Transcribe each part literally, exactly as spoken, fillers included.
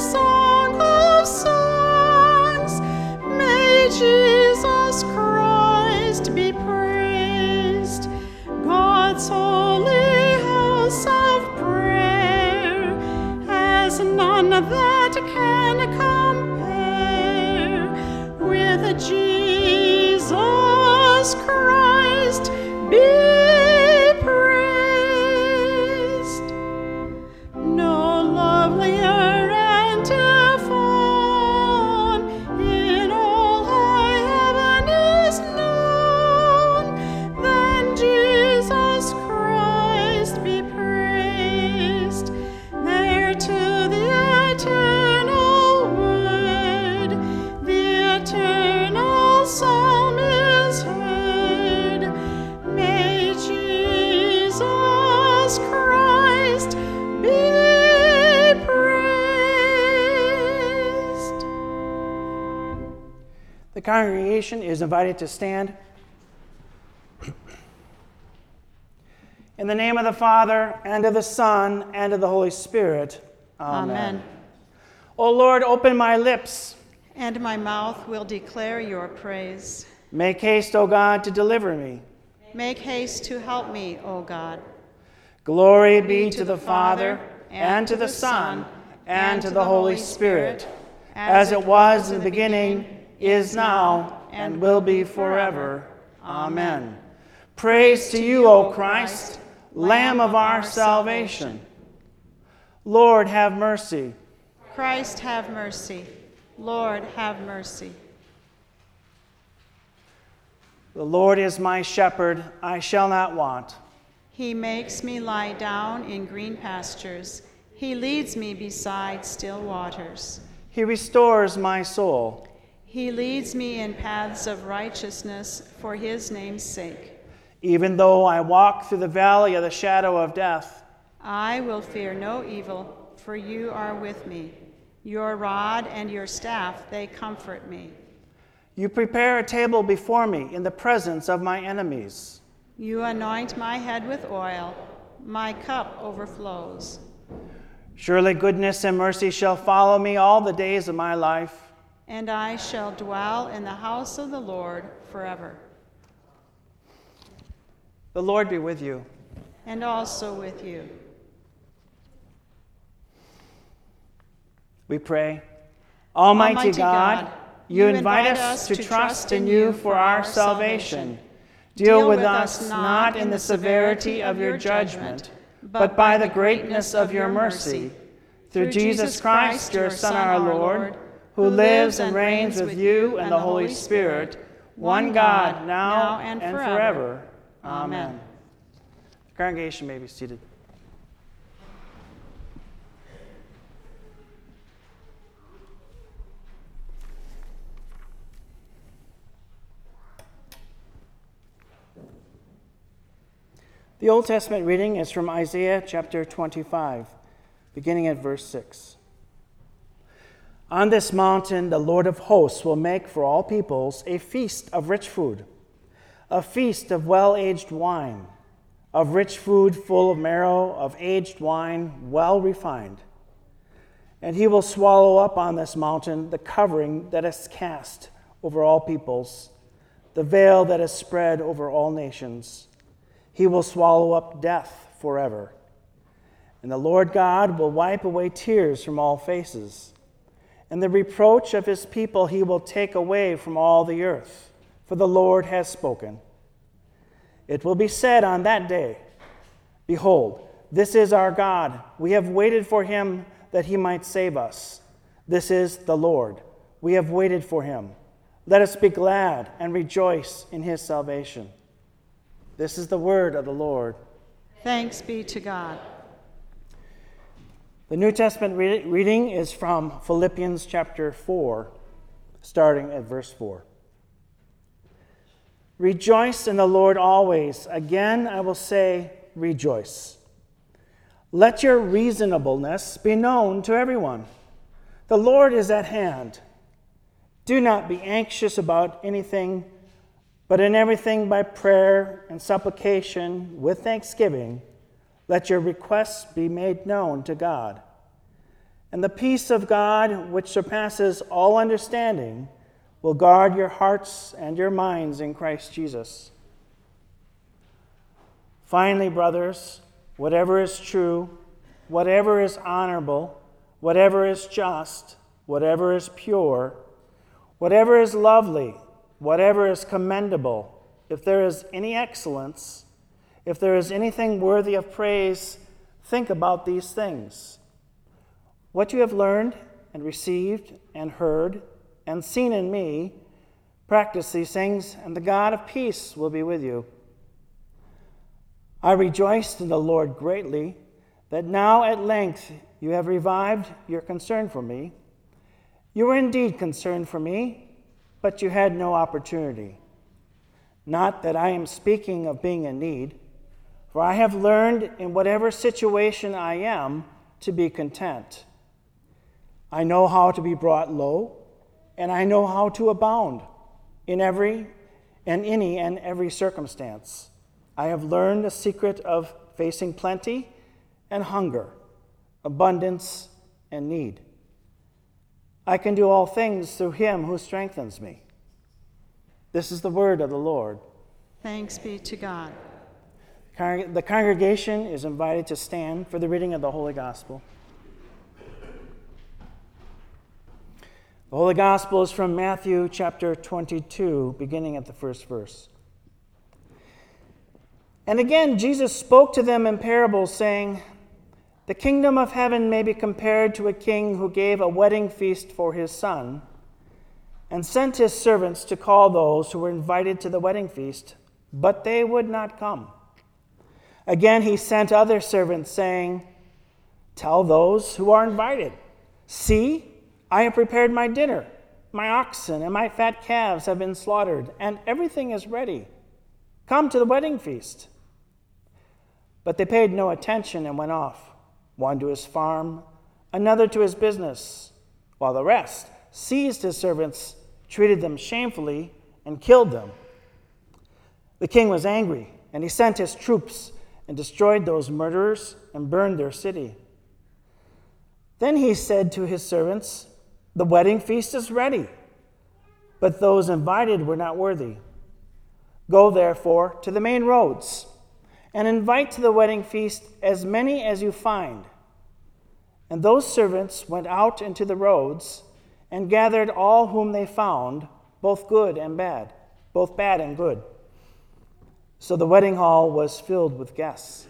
song of songs. May Jesus Christ be praised. God's holy house of prayer has none that can compare with Jesus Christ. Be praised. No lovelier antiphon in all high heaven is known than Jesus Christ be praised. There to the eternal word, the eternal psalm is heard. May Jesus Christ be praised. The congregation is invited to stand. In the name of the Father, and of the Son, and of the Holy Spirit. Amen. Amen. O Lord, open my lips. And my mouth will declare your praise. Make haste, O God, to deliver me. Make haste to help me, O God. Glory be to the Father, and to the Son, and to the Holy Spirit, as it was in the beginning, is now, and will be forever. Amen. Praise to you, O Christ, Lamb of our salvation. Lord, have mercy. Christ, have mercy. Lord, have mercy. The Lord is my shepherd, I shall not want. He makes me lie down in green pastures. He leads me beside still waters. He restores my soul. He leads me in paths of righteousness for his name's sake. Even though I walk through the valley of the shadow of death, I will fear no evil, for you are with me. Your rod and your staff, they comfort me. you prepare a table before me in the presence of my enemies. You anoint my head with oil. My cup overflows. Surely goodness and mercy shall follow me all the days of my life, And I shall dwell in the house of the Lord forever. The Lord be with you. And also with you. We pray. Almighty, Almighty God, God, you invite us to trust in you for our salvation. Deal with us not in the severity of your judgment, but by the greatness of your mercy. Through Jesus Christ, your Son, our Lord, who lives and reigns with you and the Holy Spirit, one God, now and forever. Amen. The congregation may be seated. The Old Testament reading is from Isaiah chapter twenty-five, beginning at verse six. On this mountain the Lord of hosts will make for all peoples a feast of rich food, a feast of well-aged wine, of rich food full of marrow, of aged wine well refined. And he will swallow up on this mountain the covering that is cast over all peoples, the veil that is spread over all nations. He will swallow up death forever. And the Lord God will wipe away tears from all faces. And the reproach of his people he will take away from all the earth, for the Lord has spoken. It will be said on that day, Behold, this is our God. We have waited for him that he might save us. This is the Lord. We have waited for him. Let us be glad and rejoice in his salvation. This is the word of the Lord. Thanks be to God. The New Testament re- reading is from Philippians chapter four, starting at verse four. Rejoice in the Lord always. Again, I will say, rejoice. Let your reasonableness be known to everyone. The Lord is at hand. Do not be anxious about anything, but in everything by prayer and supplication with thanksgiving, let your requests be made known to God. And the peace of God, which surpasses all understanding, will guard your hearts and your minds in Christ Jesus. Finally, brothers, whatever is true, whatever is honorable, whatever is just, whatever is pure, whatever is lovely, whatever is commendable, if there is any excellence, if there is anything worthy of praise, think about these things. What you have learned and received and heard and seen in me, practice these things, and the God of peace will be with you. I rejoiced in the Lord greatly that now at length you have revived your concern for me. You were indeed concerned for me, but you had no opportunity. Not that I am speaking of being in need, for I have learned in whatever situation I am to be content. I know how to be brought low, and I know how to abound in every and any and every circumstance. I have learned the secret of facing plenty and hunger, abundance and need. I can do all things through him who strengthens me. This is the word of the Lord. Thanks be to God. The congregation is invited to stand for the reading of the Holy Gospel. The Holy Gospel is from Matthew chapter twenty-two, beginning at the first verse. And again, Jesus spoke to them in parables, saying, "The kingdom of heaven may be compared to a king who gave a wedding feast for his son, and sent his servants to call those who were invited to the wedding feast, but they would not come. Again, he sent other servants, saying, 'Tell those who are invited, see, I have prepared my dinner. My oxen and my fat calves have been slaughtered, and everything is ready. Come to the wedding feast.' But they paid no attention and went off, one to his farm, another to his business, while the rest seized his servants, treated them shamefully, and killed them. The king was angry, and he sent his troops and destroyed those murderers and burned their city. Then he said to his servants, 'The wedding feast is ready, but those invited were not worthy. Go, therefore, to the main roads, and invite to the wedding feast as many as you find.' And those servants went out into the roads and gathered all whom they found, both good and bad, both bad and good. So the wedding hall was filled with guests.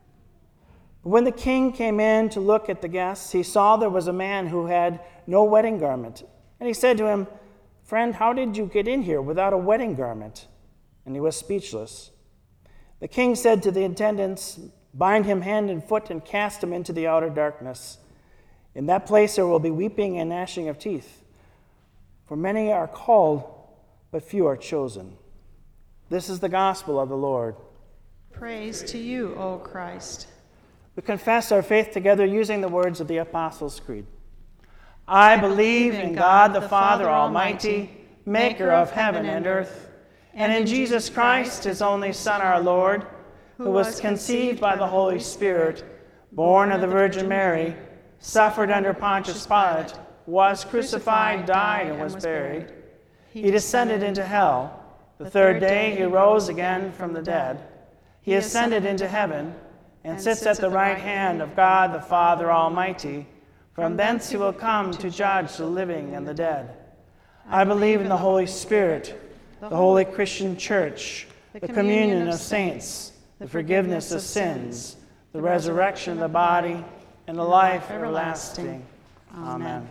But when the king came in to look at the guests, he saw there was a man who had no wedding garment. And he said to him, 'Friend, how did you get in here without a wedding garment?' And he was speechless. The king said to the attendants, 'Bind him hand and foot and cast him into the outer darkness. In that place there will be weeping and gnashing of teeth. For many are called, but few are chosen.' This is the gospel of the Lord." Praise to you, O Christ. We confess our faith together using the words of the Apostles' Creed. I believe in God the Father Almighty, maker of heaven and earth, and in Jesus Christ, his only Son, our Lord, who was conceived by the Holy Spirit, born of the Virgin Mary, suffered under Pontius Pilate, was crucified, died, and was buried. He descended into hell. The third day he rose again from the dead. He ascended into heaven and sits at the right hand of God the Father Almighty. From thence he will come to judge the living and the dead. I believe in the Holy Spirit, the holy Christian church, the communion of saints, the forgiveness of sins, the resurrection of the body, and the life everlasting. Amen.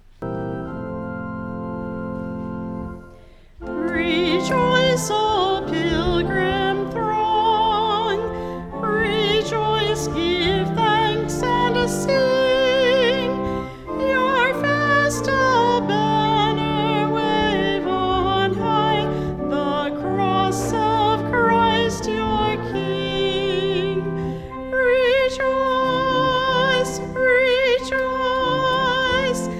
Rejoice, O pilgrim throng, rejoice, give thanks and sing, your festal banner wave on high, the cross of Christ your King. Rejoice, rejoice,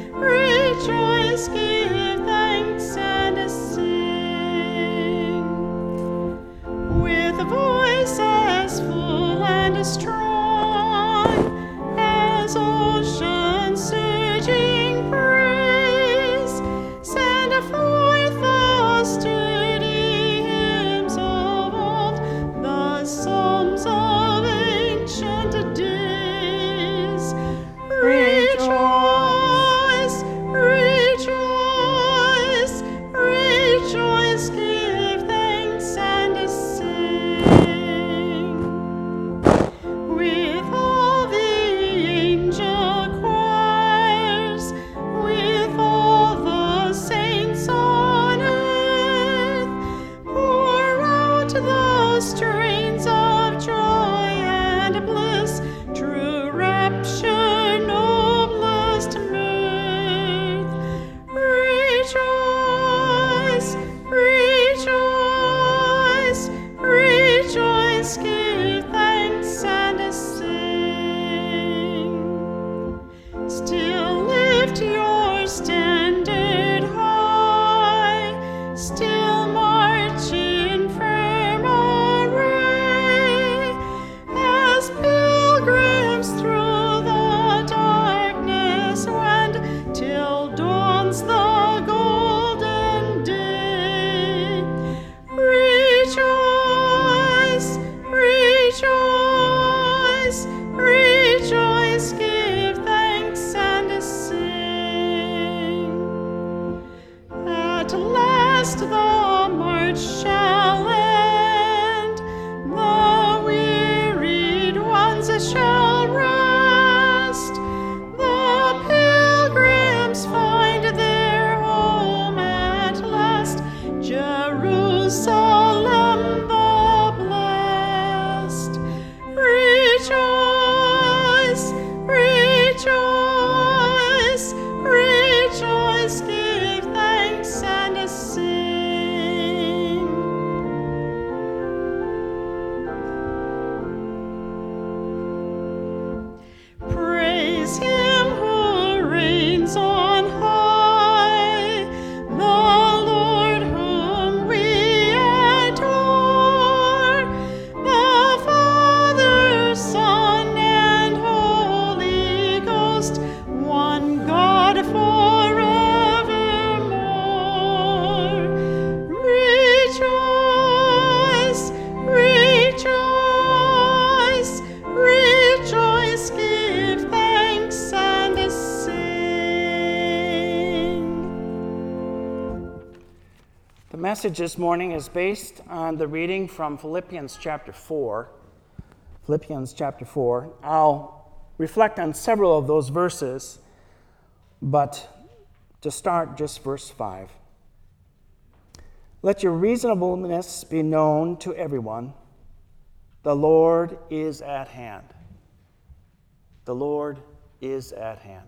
The message this morning is based on the reading from Philippians chapter four. Philippians chapter four. I'll reflect on several of those verses, but to start, just verse five. Let your reasonableness be known to everyone. The Lord is at hand. The Lord is at hand.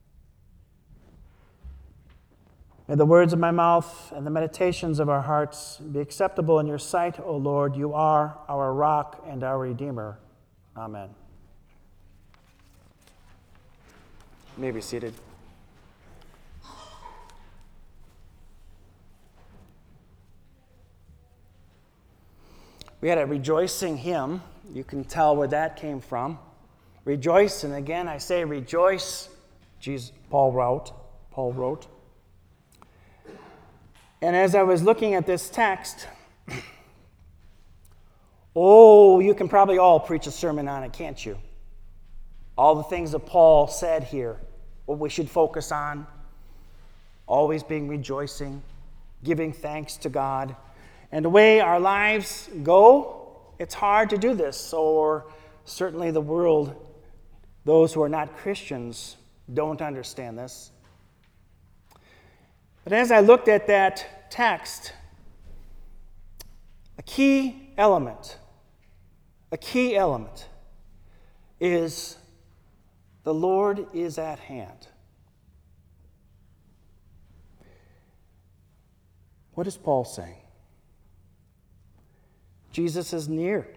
May the words of my mouth and the meditations of our hearts be acceptable in your sight, O Lord. You are our rock and our Redeemer. Amen. You may be seated. We had a rejoicing hymn. You can tell where that came from. Rejoice, and again I say rejoice, Jesus, Paul wrote. Paul wrote. And as I was looking at this text, oh, you can probably all preach a sermon on it, can't you? All the things that Paul said here, what we should focus on, always being rejoicing, giving thanks to God. And the way our lives go, it's hard to do this, or certainly the world, those who are not Christians, don't understand this. But as I looked at that text, a key element, a key element is the Lord is at hand. What is Paul saying? Jesus is near.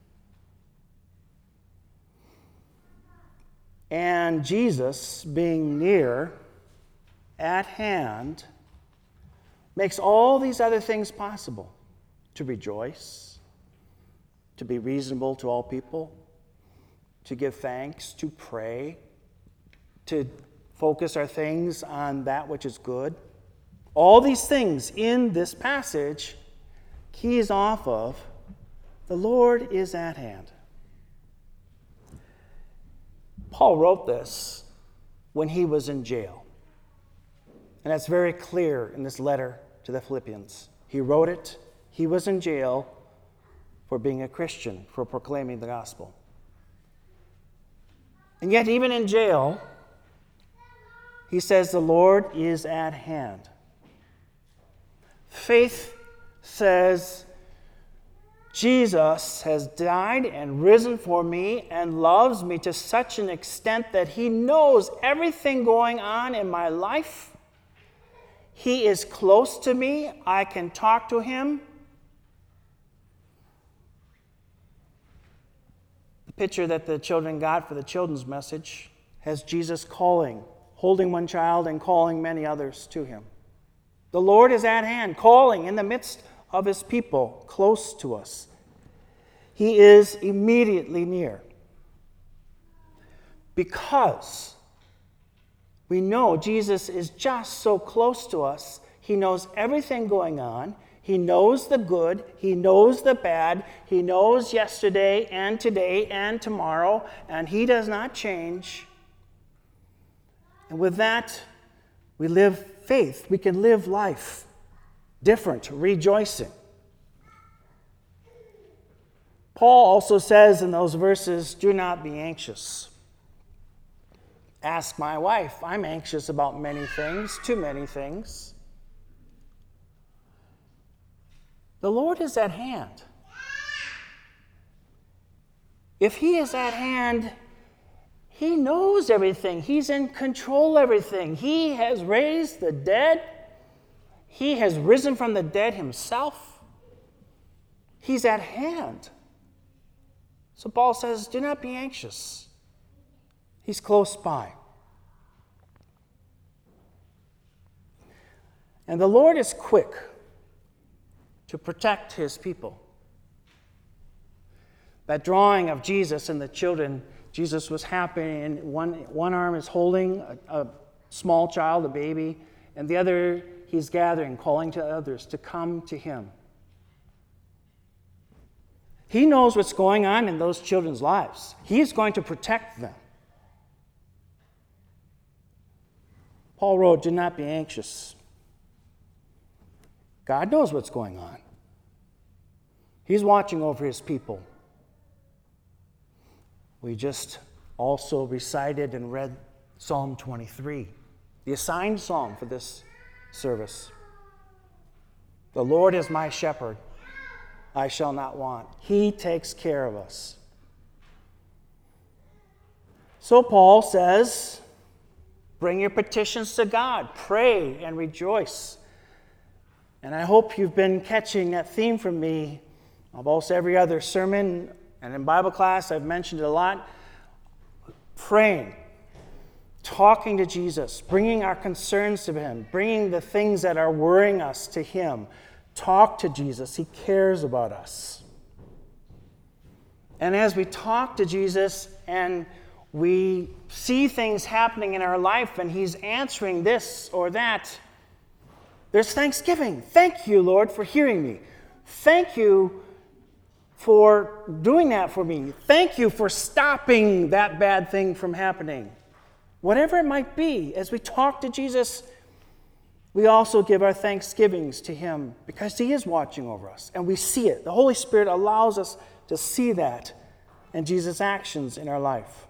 And Jesus, being near, at hand, makes all these other things possible. To rejoice, to be reasonable to all people, to give thanks, to pray, to focus our things on that which is good. All these things in this passage keys off of the Lord is at hand. Paul wrote this when he was in jail. And that's very clear in this letter to the Philippians. He wrote it. He was in jail for being a Christian, for proclaiming the gospel. And yet, even in jail, he says the Lord is at hand. Faith says, Jesus has died and risen for me and loves me to such an extent that he knows everything going on in my life. He is close to me. I can talk to him. The picture that the children got for the children's message has Jesus calling, holding one child and calling many others to him. The Lord is at hand, calling in the midst of his people, close to us. He is immediately near. Because we know Jesus is just so close to us. He knows everything going on. He knows the good. He knows the bad. He knows yesterday and today and tomorrow, and he does not change. And with that, we live faith. We can live life different, rejoicing. Paul also says in those verses, do not be anxious. Ask my wife. I'm anxious about many things, too many things. The Lord is at hand. If he is at hand, he knows everything. He's in control of everything. He has raised the dead. He has risen from the dead himself. He's at hand. So Paul says, do not be anxious. He's close by. And the Lord is quick to protect his people. That drawing of Jesus and the children, Jesus was happy, and one, one arm is holding a, a small child, a baby, and the other he's gathering, calling to others to come to him. He knows what's going on in those children's lives. He is going to protect them. Paul wrote, do not be anxious. God knows what's going on. He's watching over his people. We just also recited and read Psalm twenty-three, the assigned psalm for this service. The Lord is my shepherd, I shall not want. He takes care of us. So Paul says, bring your petitions to God, pray and rejoice. And I hope you've been catching that theme from me almost every other sermon, and in Bible class I've mentioned it a lot. Praying, talking to Jesus, bringing our concerns to him, bringing the things that are worrying us to him. Talk to Jesus. He cares about us. And as we talk to Jesus and we see things happening in our life and he's answering this or that, there's thanksgiving. Thank you, Lord, for hearing me. Thank you for doing that for me. Thank you for stopping that bad thing from happening. Whatever it might be, as we talk to Jesus, we also give our thanksgivings to him because he is watching over us and we see it. The Holy Spirit allows us to see that in Jesus' actions in our life.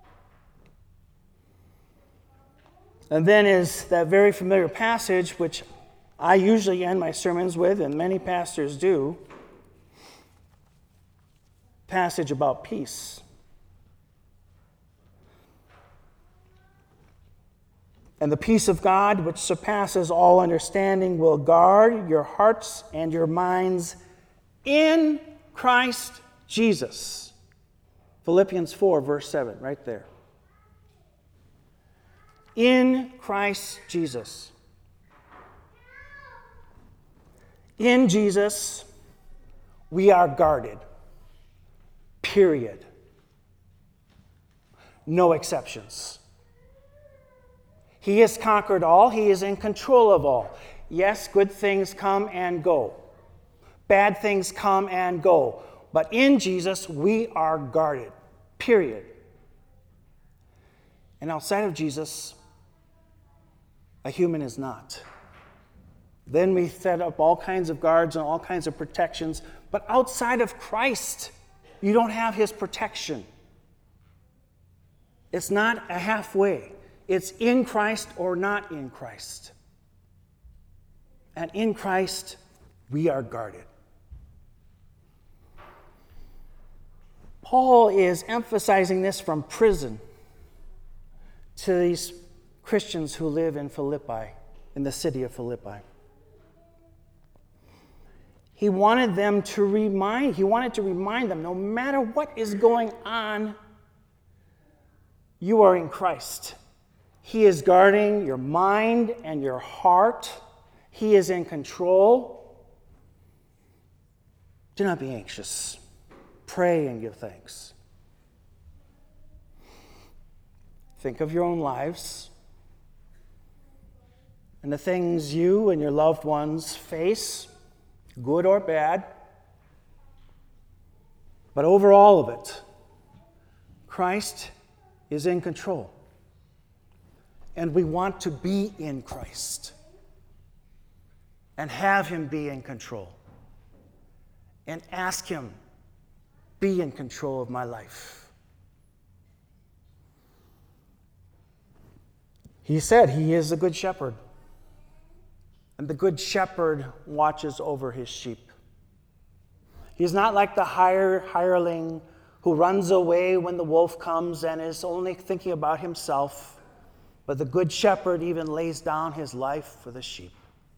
And then is that very familiar passage, which I usually end my sermons with, and many pastors do, passage about peace. And the peace of God, which surpasses all understanding, will guard your hearts and your minds in Christ Jesus. Philippians four, verse seven, right there. In Christ Jesus. In Jesus, we are guarded. Period. No exceptions. He has conquered all. He is in control of all. Yes, good things come and go. Bad things come and go. But in Jesus, we are guarded. Period. And outside of Jesus, a human is not. Then we set up all kinds of guards and all kinds of protections. But outside of Christ, you don't have his protection. It's not a halfway. It's in Christ or not in Christ. And in Christ, we are guarded. Paul is emphasizing this from prison to these Christians who live in Philippi, in the city of Philippi. He wanted them to remind, he wanted to remind them, no matter what is going on, you are in Christ. He is guarding your mind and your heart. He is in control. Do not be anxious. Pray and give thanks. Think of your own lives and the things you and your loved ones face, good or bad. But over all of it, Christ is in control. And we want to be in Christ and have him be in control and ask him, be in control of my life. He said he is the good shepherd, and the good shepherd watches over his sheep. He's not like the hire, hireling who runs away when the wolf comes and is only thinking about himself. But the good shepherd even lays down his life for the sheep.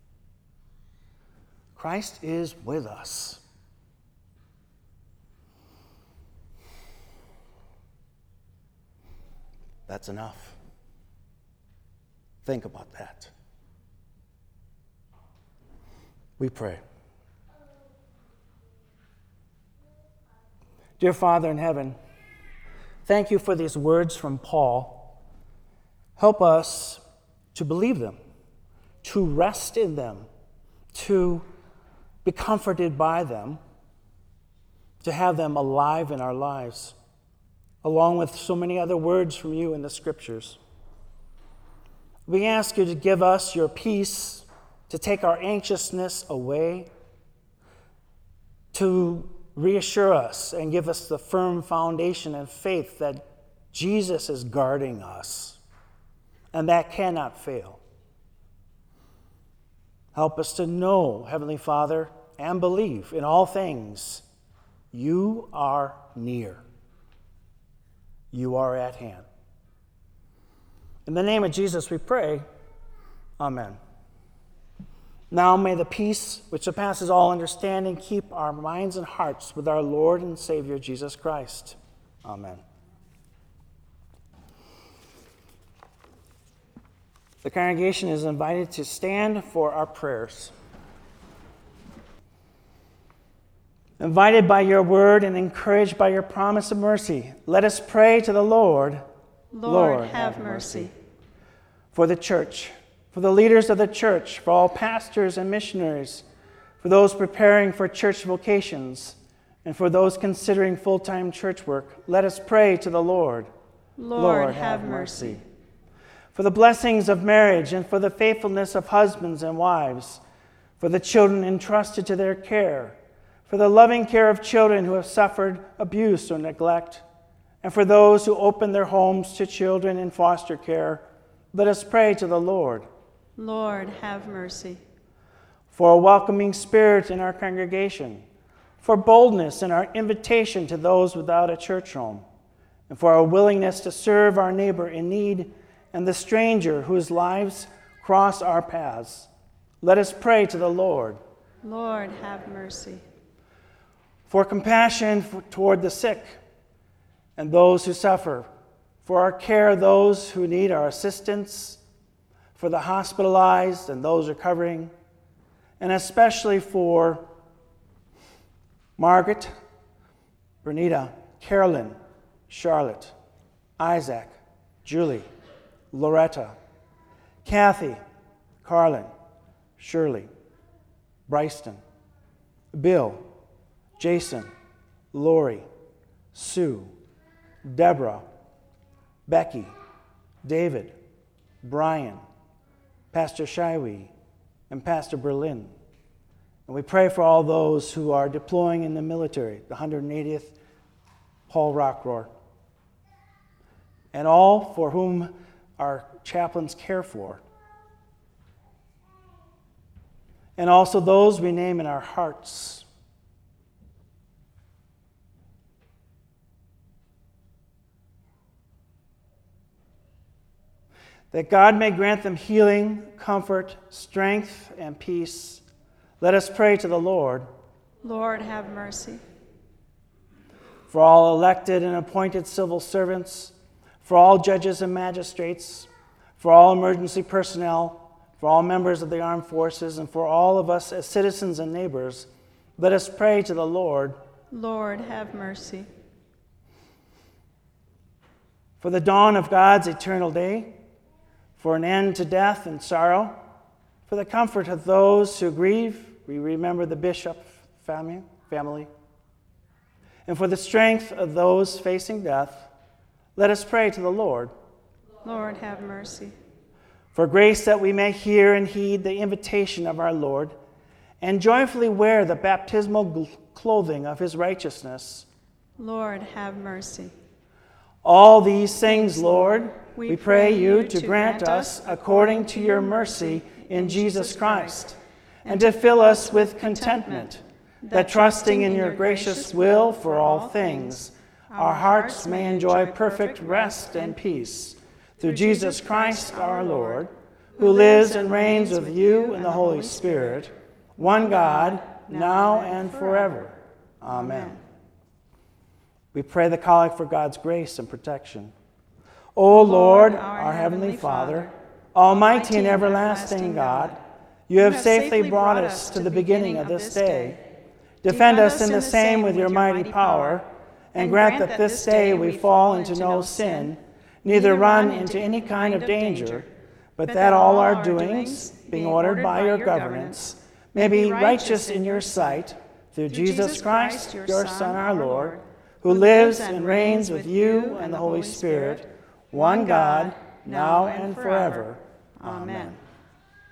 Christ is with us. That's enough. Think about that. We pray. Dear Father in heaven, thank you for these words from Paul. Help us to believe them, to rest in them, to be comforted by them, to have them alive in our lives, along with so many other words from you in the Scriptures. We ask you to give us your peace to take our anxiousness away, to reassure us and give us the firm foundation and faith that Jesus is guarding us, and that cannot fail. Help us to know, Heavenly Father, and believe in all things, you are near. You are at hand. In the name of Jesus we pray, amen. Now may the peace which surpasses all understanding keep our minds and hearts with our Lord and Savior Jesus Christ. Amen. The congregation is invited to stand for our prayers. Invited by your word and encouraged by your promise of mercy, let us pray to the Lord. Lord, Lord have, have mercy. mercy. For the church, for the leaders of the church, for all pastors and missionaries, for those preparing for church vocations, and for those considering full-time church work, let us pray to the Lord. Lord, Lord have, have mercy. mercy. For the blessings of marriage and for the faithfulness of husbands and wives, for the children entrusted to their care, for the loving care of children who have suffered abuse or neglect, and for those who open their homes to children in foster care, let us pray to the Lord. Lord, have mercy. For a welcoming spirit in our congregation, for boldness in our invitation to those without a church home, and for our willingness to serve our neighbor in need and the stranger whose lives cross our paths, let us pray to the Lord. Lord, have mercy. For compassion for, toward the sick and those who suffer, for our care of those who need our assistance, for the hospitalized and those recovering, and especially for Margaret, Bernita, Carolyn, Charlotte, Isaac, Julie, Loretta, Kathy, Carlin, Shirley, Bryston, Bill, Jason, Lori, Sue, Deborah, Becky, David, Brian, Pastor Shiwi, and Pastor Berlin. And we pray for all those who are deploying in the military, the one hundred eightieth Paul Rockroar, and all for whom our chaplains care for, and also those we name in our hearts. That God may grant them healing, comfort, strength, and peace. Let us pray to the Lord. Lord, have mercy. For all elected and appointed civil servants, for all judges and magistrates, for all emergency personnel, for all members of the armed forces, and for all of us as citizens and neighbors, let us pray to the Lord. Lord, have mercy. For the dawn of God's eternal day, for an end to death and sorrow, for the comfort of those who grieve, we remember the bishop family, family, and for the strength of those facing death, let us pray to the Lord. Lord, have mercy. For grace that we may hear and heed the invitation of our Lord, and joyfully wear the baptismal clothing of his righteousness. Lord, have mercy. All these things, Lord, we pray you to grant us according to your mercy in Jesus Christ, and to fill us with contentment, that trusting in your gracious will for all things, our hearts may enjoy perfect rest and peace. Through Jesus Christ our Lord, who lives and reigns with you in the Holy Spirit, one God, now and forever. Amen. We pray the collect for God's grace and protection. O Lord, our heavenly Father, almighty and everlasting God, you have safely brought us to the beginning of this day. Defend us in the same with your mighty power, and grant that this day we fall into no sin, neither run into any kind of danger, but that all our doings, being ordered by your governance, may be righteous in your sight, through Jesus Christ, your Son, our Lord, who lives and reigns with you and the Holy Spirit, one God, now and forever. Amen.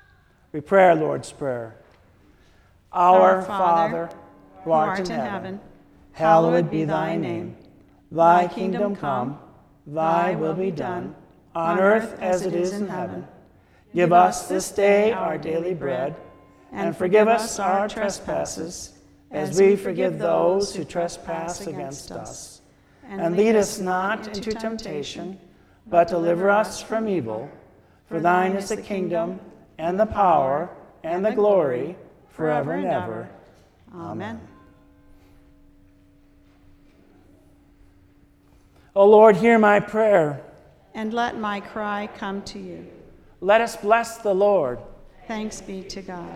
We pray our Lord's Prayer. Our Father, who art in heaven, hallowed be thy name. Thy kingdom come, thy will be done, on earth as it is in heaven. Give us this day our daily bread, and forgive us our trespasses, as we forgive those who trespass against us. And lead us not into temptation, but deliver us from evil. For thine is the kingdom, and the power, and the glory, forever and ever. Amen. O Lord, hear my prayer. And let my cry come to you. Let us bless the Lord. Thanks be to God.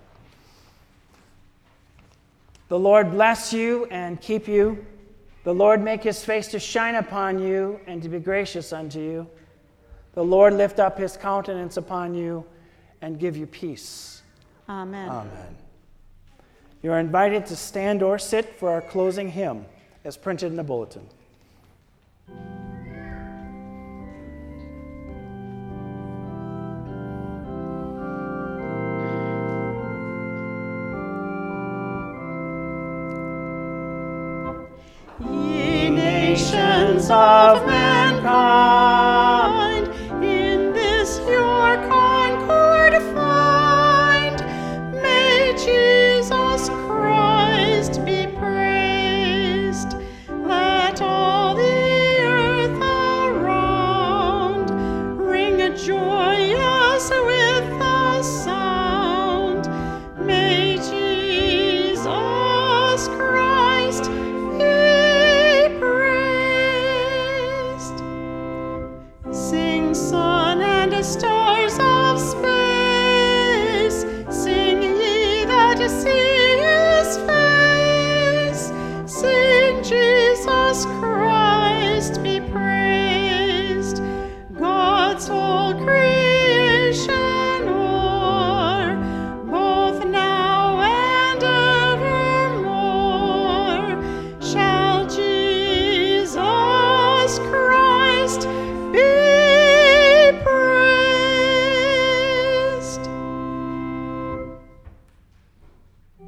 The Lord bless you and keep you. The Lord make his face to shine upon you and to be gracious unto you. The Lord lift up his countenance upon you and give you peace. Amen. Amen. You are invited to stand or sit for our closing hymn, as printed in the bulletin. Ye nations of men,